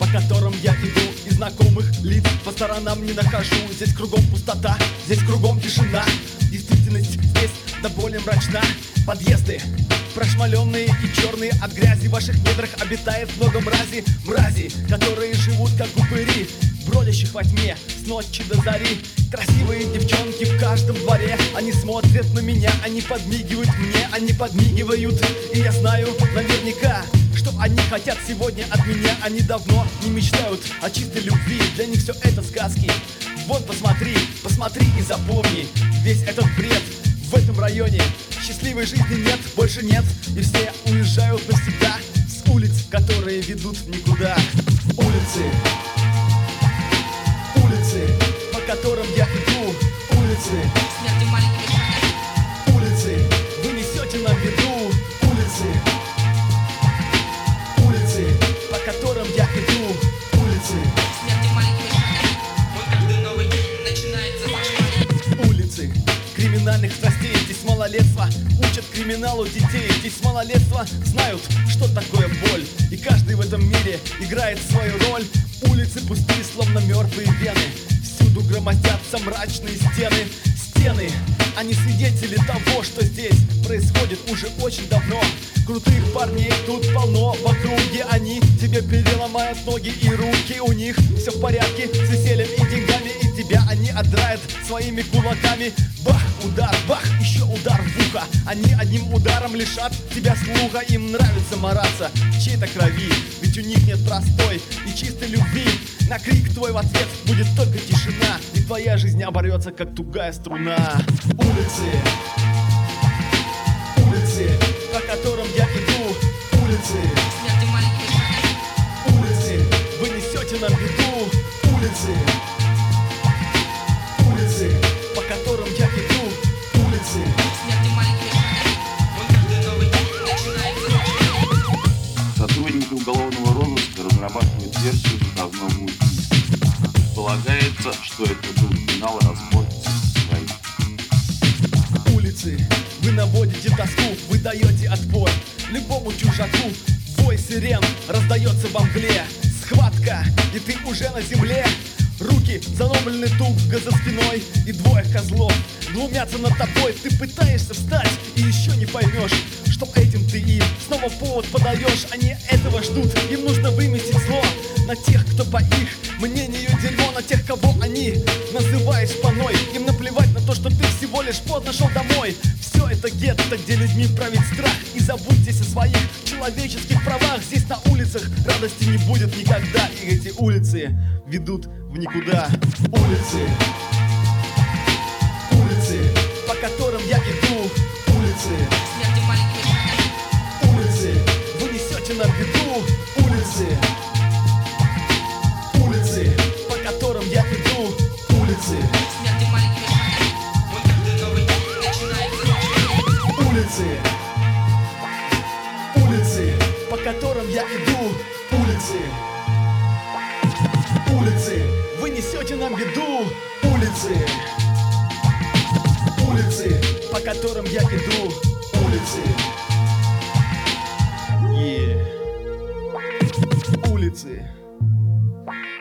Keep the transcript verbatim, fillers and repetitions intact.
которым я иду, и знакомых лиц по сторонам не нахожу. Здесь кругом пустота, здесь кругом тишина. Действительность здесь до боли мрачна. Подъезды прошмаленные и черные от грязи. В ваших недрах обитает много мрази. Мрази, которые живут как упыри, бродящих во тьме с ночи до зари. Красивые девчонки в каждом дворе. Они смотрят на меня, они подмигивают мне, они подмигивают. И я знаю наверняка, что они хотят сегодня от меня. Они давно не мечтают о чистой любви. Для них все это сказки. Вон посмотри, посмотри и запомни весь этот бред. В этом районе счастливой жизни нет, больше нет. И все уезжают навсегда с улиц, которые ведут в никуда. Улицы, улицы, по которым я иду. Улицы, улицы, вы несете нам беду. Улицы, улицы, по которым я иду. Улицы, улицы криминальных страстей. Здесь малолетство учат криминалу детей. Здесь малолетство знают, что такое боль. И каждый в этом мире играет свою роль. Улицы пустые, словно мертвые вены. Всюду громоздятся мрачные стены. Стены, они свидетели того, что здесь происходит уже очень давно. Крутых парней тут полно в округе. Они тебе переломают ноги и руки. У них все в порядке с весельем и деньгами. И тебя они отдрают своими кулаками. Бах, удар, бах, еще удар в ухо. Они одним ударом лишат тебя слуха. Им нравится мараться в чьей-то крови, ведь у них нет простой и чистой любви. На крик твой в ответ будет только тишина. И твоя жизнь оборвется, как тугая струна. Улицы, улицы, по которым я иду. Улицы, улицы, вы несете нам беду. Улицы, улицы, по которым я иду. Улицы, сотрудники уголовного розыска разрабатывают версию заказного убийства. Предполагается, что это был финал разборки с своим. улицы, вы наводите тоску, вы даете отпор любому чужаку. Вой сирен раздается во мгле. Схватка, и ты уже на земле. Руки заломлены туго за спиной, и двое козлов глумятся над тобой. Ты пытаешься встать и еще не поймешь, что этим ты им снова повод подаешь. Они этого ждут, им нужно выместить зло на тех, кто по их мнению дерьмо, на тех, кого они называют шпаной. Им наплевать на то, что ты всего лишь поздно шел домой. Все это гетто, где людьми правит страх. И забудьтесь о своих человеческих правах. Здесь на улицах радости не будет никогда. И эти улицы ведут в никуда. Улицы, улицы, по которым я иду. Улицы, улицы, вы несете нам беду. Улицы, улицы, по которым я иду. Улицы, улицы, улицы, по которым я иду. Улицы, улицы, вы несете нам беду. Улицы, улицы, по которым я иду. Улицы, yeah. Улицы.